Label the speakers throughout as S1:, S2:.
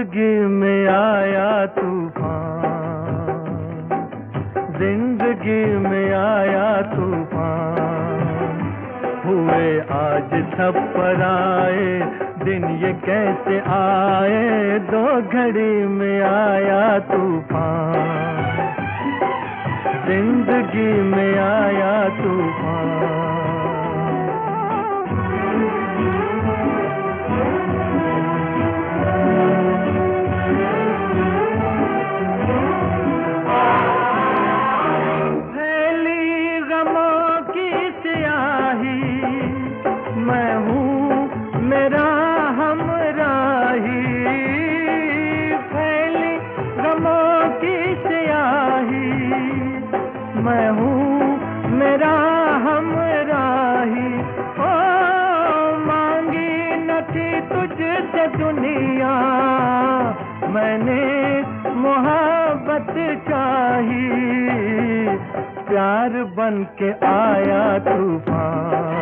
S1: जिंदगी में आया तूफान, जिंदगी में आया तूफान। हुए आज सब पराए दिन ये कैसे आए, दो घड़ी में आया तूफान, जिंदगी में आया तूफान। मैं हूँ मेरा हमराही, फैली गमों की स्याही। मैं हूँ मेरा हमराही। ओ मांगी न थी तुझसे दुनिया, मैंने मोहब्बत चाही। प्यार बन के आया तूफान,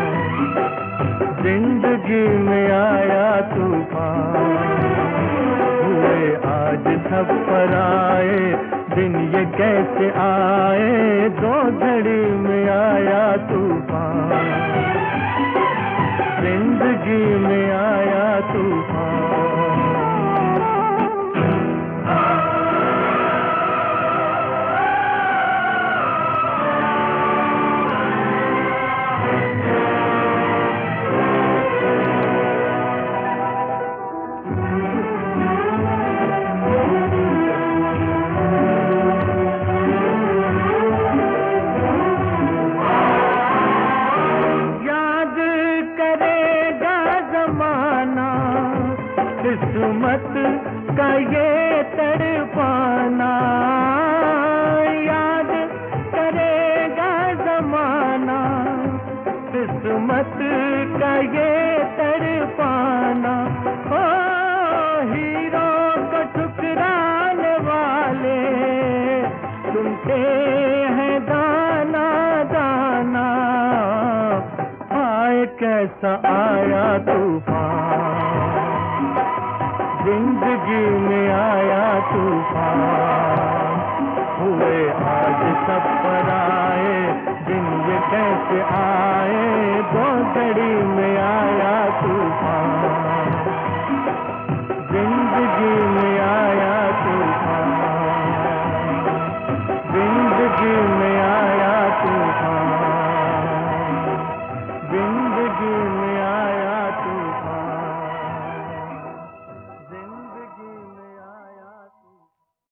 S1: जिंदगी में आया तूफान। हुए आज सब पराए दिन ये कैसे आए, दो घड़ी में आया तूफान, जिंदगी में आया तूफान। किस्मत का ये तड़पाना, याद करेगा जमाना। किस्मत का ये तड़पाना। ओ हीरों को ठुकराने वाले सुनते हैं दाना दाना। आए कैसा आया तूफान, जिंदगी में आया तूफान। हुए आज सब पराए दिन ये कैसे आए, दो घड़ी में आया तूफान।